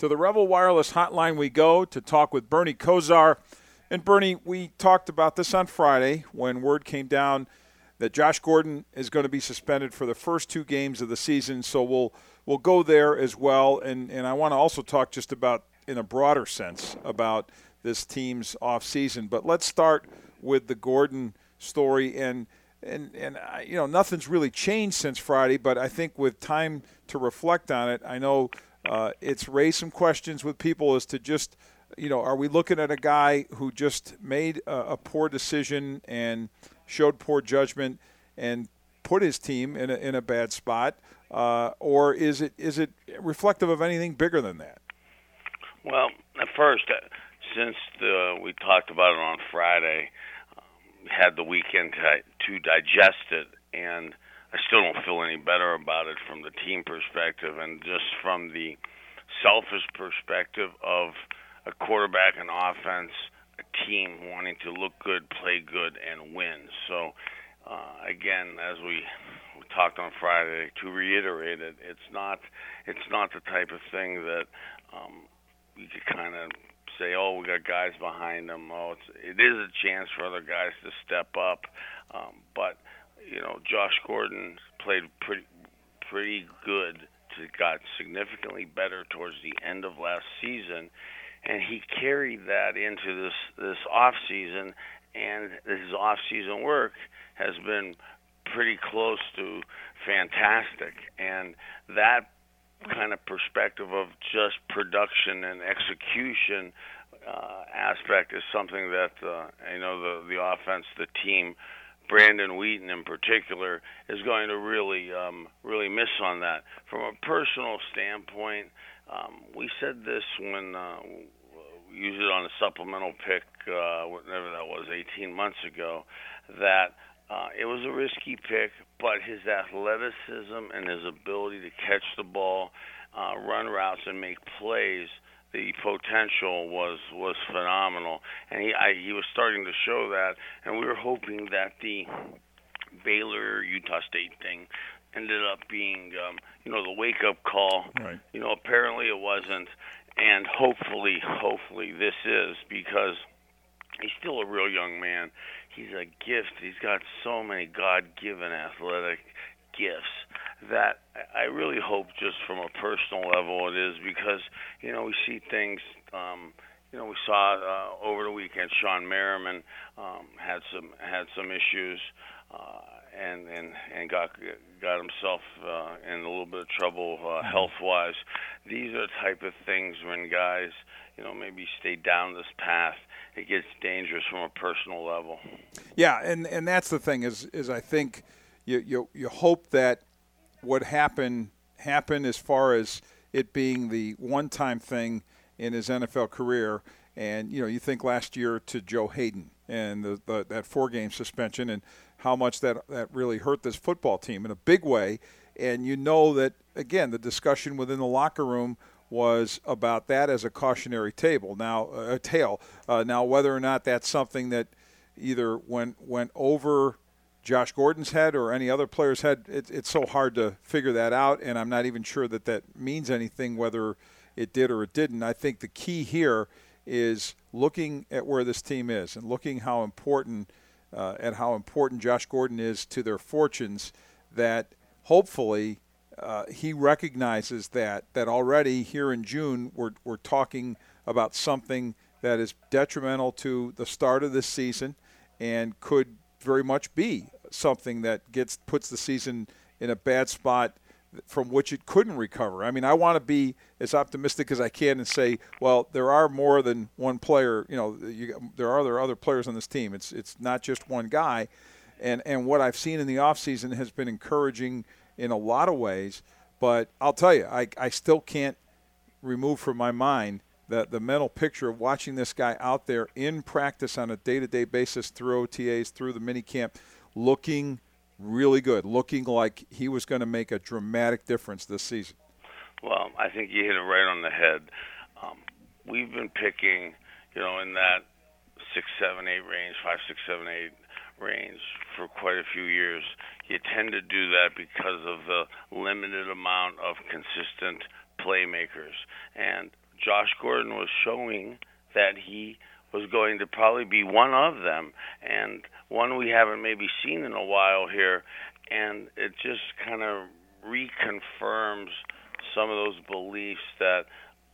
To the Revel Wireless hotline we go to talk with Bernie Kosar. And Bernie, we talked about this on Friday when word came down that Josh Gordon is going to be suspended for the first 2 games of the season. So we'll go there as well. And I want to also talk just about, in a broader sense, about this team's off season. But let's start with the Gordon story. And nothing's really changed since Friday, but I think with time to reflect on it, I know it's raised some questions with people as to just, are we looking at a guy who just made a poor decision and showed poor judgment and put his team in a bad spot, or is it reflective of anything bigger than that? Well, at first, since we talked about it on Friday, had the weekend to digest it, and I still don't feel any better about it from the team perspective and just from the selfish perspective of a quarterback and offense, a team wanting to look good, play good, and win. So, again, as we talked on Friday, to reiterate it, it's not the type of thing that you could kind of say, oh, we got guys behind them. Oh, it is a chance for other guys to step up. But, Josh Gordon played pretty good. Got significantly better towards the end of last season, and he carried that into this off season, and his off season work has been pretty close to fantastic. And that kind of perspective of just production and execution aspect is something that I know the offense, the team, Brandon Wheaton in particular, is going to really miss on that. From a personal standpoint, we said this when we used it on a supplemental pick, whatever that was, 18 months ago, that it was a risky pick, but his athleticism and his ability to catch the ball, run routes, and make plays, the potential was phenomenal, and he was starting to show that, and we were hoping that the Baylor-Utah State thing ended up being, the wake-up call. Right. Apparently it wasn't, and hopefully this is, because he's still a real young man. He's a gift. He's got so many God-given athletic gifts that I really hope, just from a personal level, it is, because we see things. We saw over the weekend Sean Merriman had some issues and got himself in a little bit of trouble health-wise. These are the type of things when guys maybe stay down this path, it gets dangerous from a personal level. Yeah, and that's the thing is I think you hope that what happened as far as it being the one-time thing in his NFL career. And, you think last year to Joe Hayden and that 4-game suspension and how much that really hurt this football team in a big way. And that, again, the discussion within the locker room was about that as a cautionary tale. Now, whether or not that's something that either went over Josh Gordon's head or any other player's head, it's so hard to figure that out, and I'm not even sure that means anything, whether it did or it didn't. I think the key here is looking at where this team is and looking how important Josh Gordon is to their fortunes, that hopefully he recognizes that already here in June we're talking about something that is detrimental to the start of this season and could very much be something that puts the season in a bad spot from which it couldn't recover. I mean, I want to be as optimistic as I can and say, well, there are more than one player. There are other players on this team. It's not just one guy. And what I've seen in the offseason has been encouraging in a lot of ways. But I'll tell you, I still can't remove from my mind the mental picture of watching this guy out there in practice on a day-to-day basis through OTAs, through the minicamp, looking really good, looking like he was going to make a dramatic difference this season. Well, I think you hit it right on the head. We've been picking, in that 6, 7, 8 range, 5, 6, 7, 8 range for quite a few years. You tend to do that because of the limited amount of consistent playmakers. And Josh Gordon was showing that he was going to probably be one of them, and one we haven't maybe seen in a while here, and it just kind of reconfirms some of those beliefs that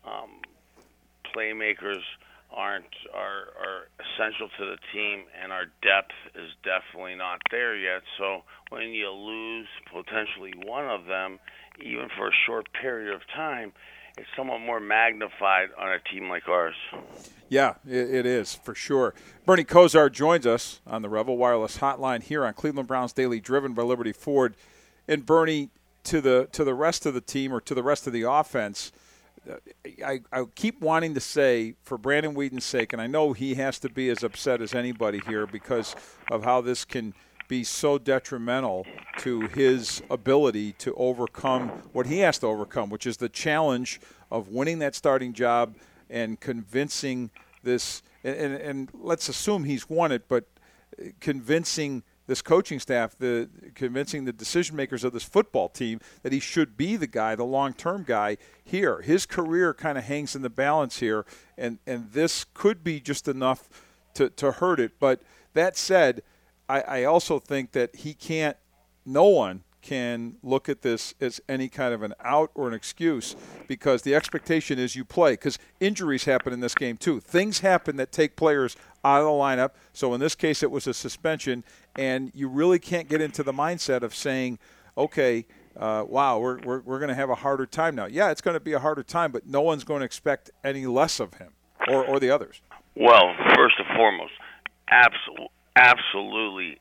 playmakers are essential to the team, and our depth is definitely not there yet. So when you lose potentially one of them, even for a short period of time, it's somewhat more magnified on a team like ours. Yeah, it is, for sure. Bernie Kosar joins us on the Revel Wireless Hotline here on Cleveland Browns Daily, driven by Liberty Ford. And Bernie, to the rest of the team, or to the rest of the offense, I keep wanting to say, for Brandon Weeden's sake, and I know he has to be as upset as anybody here because of how this can be so detrimental to his ability to overcome what he has to overcome, which is the challenge of winning that starting job and convincing this, and let's assume he's won it, but convincing this coaching staff, convincing the decision makers of this football team that he should be the guy, the long-term guy here. His career kind of hangs in the balance here, and this could be just enough to hurt it. But that said, I also think that no one can look at this as any kind of an out or an excuse, because the expectation is you play, because injuries happen in this game too. Things happen that take players out of the lineup. So in this case, it was a suspension, and you really can't get into the mindset of saying, okay, wow, we're going to have a harder time now. Yeah, it's going to be a harder time, but no one's going to expect any less of him or the others. Well, first and foremost, absolutely,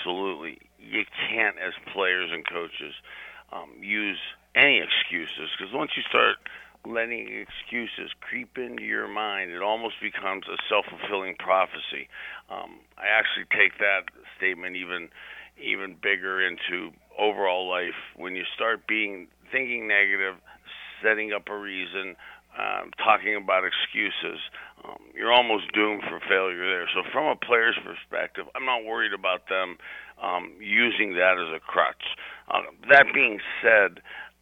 you can't, as players and coaches, use any excuses, because once you start letting excuses creep into your mind, it almost becomes a self-fulfilling prophecy. I actually take that statement even bigger into overall life. When you start thinking negative, setting up a reason, talking about excuses, you're almost doomed for failure there. So from a player's perspective, I'm not worried about them using that as a crutch. That being said,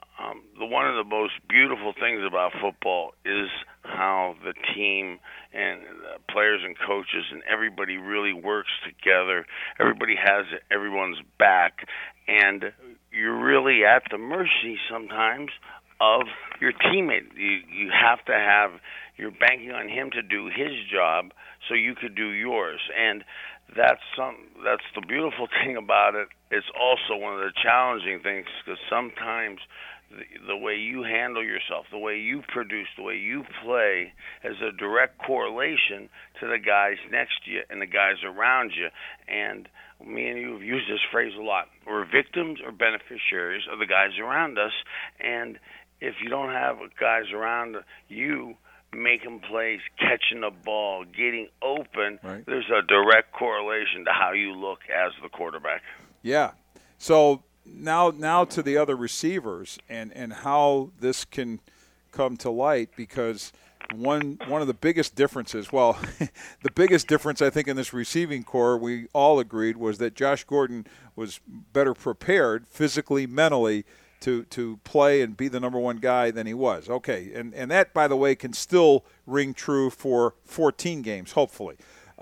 one of the most beautiful things about football is how the team and players and coaches and everybody really works together. Everybody has everyone's back, and you're really at the mercy sometimes of your teammate. You have to have, you're banking on him to do his job so you could do yours. And that's the beautiful thing about it. It's also one of the challenging things, because sometimes the way you handle yourself, the way you produce, the way you play has a direct correlation to the guys next to you and the guys around you. And me and you have used this phrase a lot. We're victims or beneficiaries of the guys around us. And if you don't have guys around you making plays, catching the ball, getting open, right, there's a direct correlation to how you look as the quarterback. Yeah. So now to the other receivers and how this can come to light, because one of the biggest differences, the biggest difference I think in this receiving core, we all agreed, was that Josh Gordon was better prepared physically, mentally, to play and be the number one guy than he was. Okay, and that, by the way, can still ring true for 14 games, hopefully,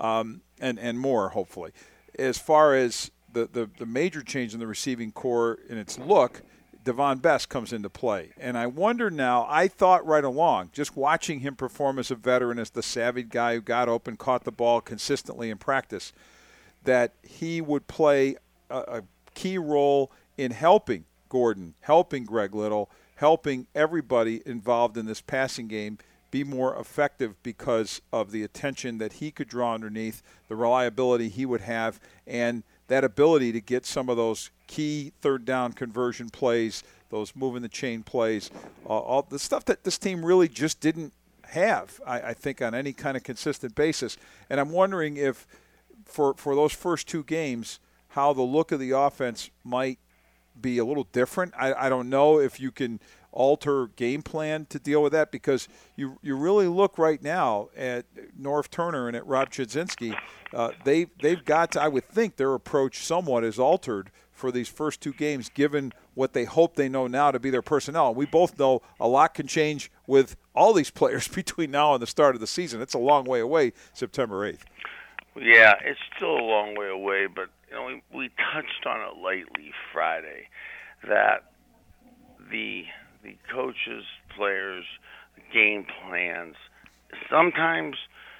and more, hopefully. As far as the major change in the receiving core in its look, Devon Best comes into play. And I wonder now, I thought right along, just watching him perform as a veteran, as the savvy guy who got open, caught the ball consistently in practice, that he would play a key role in helping Gordon, helping Greg Little, helping everybody involved in this passing game be more effective because of the attention that he could draw underneath, the reliability he would have, and that ability to get some of those key third down conversion plays, those moving the chain plays, all the stuff that this team really just didn't have, I think, on any kind of consistent basis. And I'm wondering if for those first two games, how the look of the offense might be a little different. I don't know if you can alter game plan to deal with that, because you really look right now at Norv Turner and at Rob Chudzinski. They've got to, I would think their approach somewhat is altered for these first two games, given what they hope they know now to be their personnel. We both know a lot can change with all these players between now and the start of the season. It's a long way away, September 8th. Yeah, it's still a long way away, but we touched on it lightly Friday that the coaches, players, game plans, sometimes,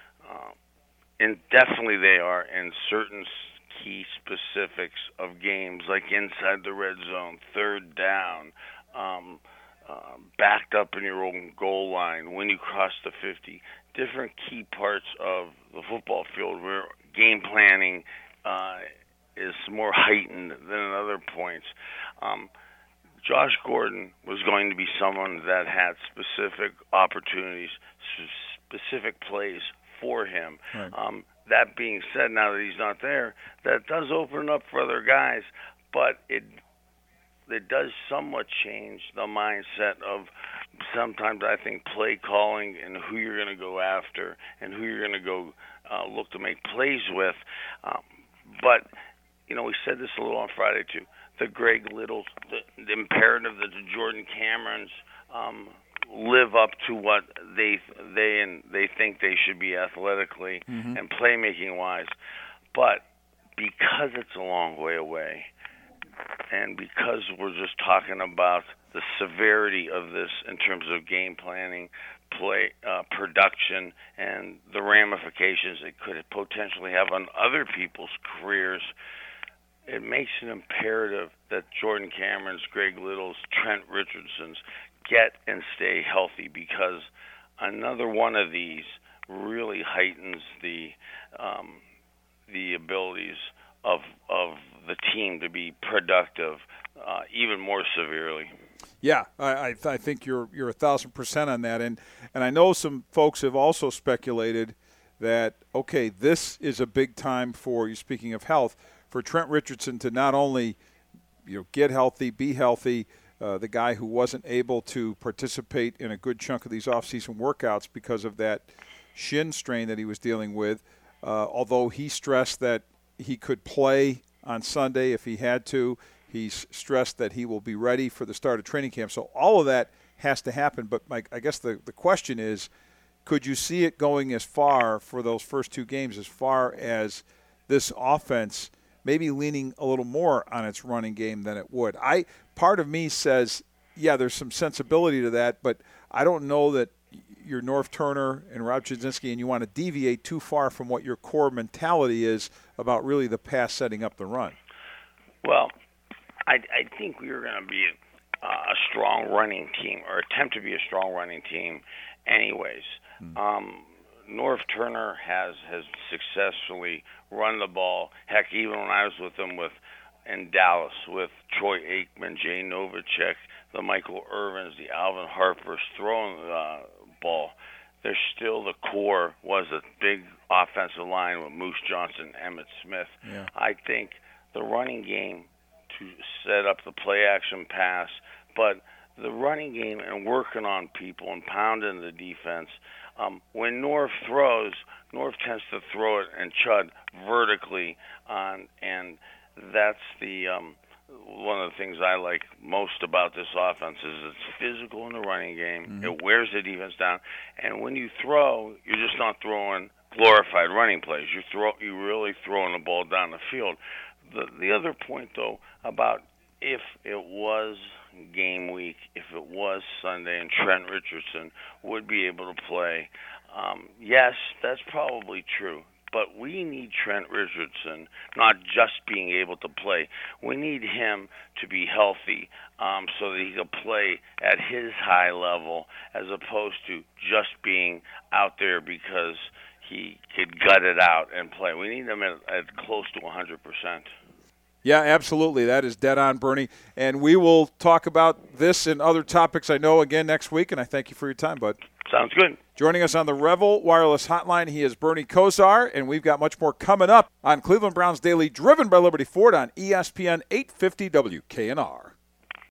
and definitely they are in certain key specifics of games, like inside the red zone, third down, backed up in your own goal line, when you cross the 50, different key parts of the football field where game planning is more heightened than at other points. Josh Gordon was going to be someone that had specific opportunities, specific plays for him. Right. That being said, now that he's not there, that does open up for other guys, but it does somewhat change the mindset of sometimes I think play calling and who you're going to go after and who you're going to go look to make plays with. But, we said this a little on Friday too. The Greg Littles, the imperative that the Jordan Camerons live up to what they think they should be athletically and playmaking wise, but because it's a long way away, and because we're just talking about the severity of this in terms of game planning, play production, and the ramifications it could potentially have on other people's careers, it makes it imperative that Jordan Cameron's, Greg Little's, Trent Richardson's get and stay healthy, because another one of these really heightens the abilities of the team to be productive even more severely. Yeah, I think you're 1,000% on that, and I know some folks have also speculated that this is a big time for you. Speaking of health, for Trent Richardson to not only get healthy, be healthy. The guy who wasn't able to participate in a good chunk of these off-season workouts because of that shin strain that he was dealing with, although he stressed that he could play on Sunday if he had to. He's stressed that he will be ready for the start of training camp. So all of that has to happen. But, Mike, I guess the question is, could you see it going as far for those first two games, as far as this offense maybe leaning a little more on its running game than it would? Part of me says, yeah, there's some sensibility to that, but I don't know that you're Norv Turner and Rob Chudzinski and you want to deviate too far from what your core mentality is about really the pass setting up the run. Well, I think we are going to be a strong running team, or attempt to be a strong running team anyways. Norv Turner has successfully run the ball. Heck, even when I was with him in Dallas with Troy Aikman, Jay Novacek, the Michael Irvins, the Alvin Harpers throwing the ball, there's still the core was a big offensive line with Moose Johnson, Emmitt Smith. Yeah. I think the running game to set up the play-action pass, but the running game and working on people and pounding the defense. When Norv throws, Norv tends to throw it and chud vertically on, and that's the one of the things I like most about this offense is it's physical in the running game. It wears the defense down, and when you throw, you're just not throwing glorified running plays. You're really throwing the ball down the field. The other point, though, about if it was game week, if it was Sunday and Trent Richardson would be able to play, yes, that's probably true. But we need Trent Richardson not just being able to play. We need him to be healthy so that he can play at his high level as opposed to just being out there because he could gut it out and play. We need him at close to 100%. Yeah, absolutely. That is dead on, Bernie. And we will talk about this and other topics, I know, again next week, and I thank you for your time, bud. Sounds good. Joining us on the Revel Wireless Hotline, he is Bernie Kosar, and we've got much more coming up on Cleveland Browns Daily, driven by Liberty Ford on ESPN 850 WKNR.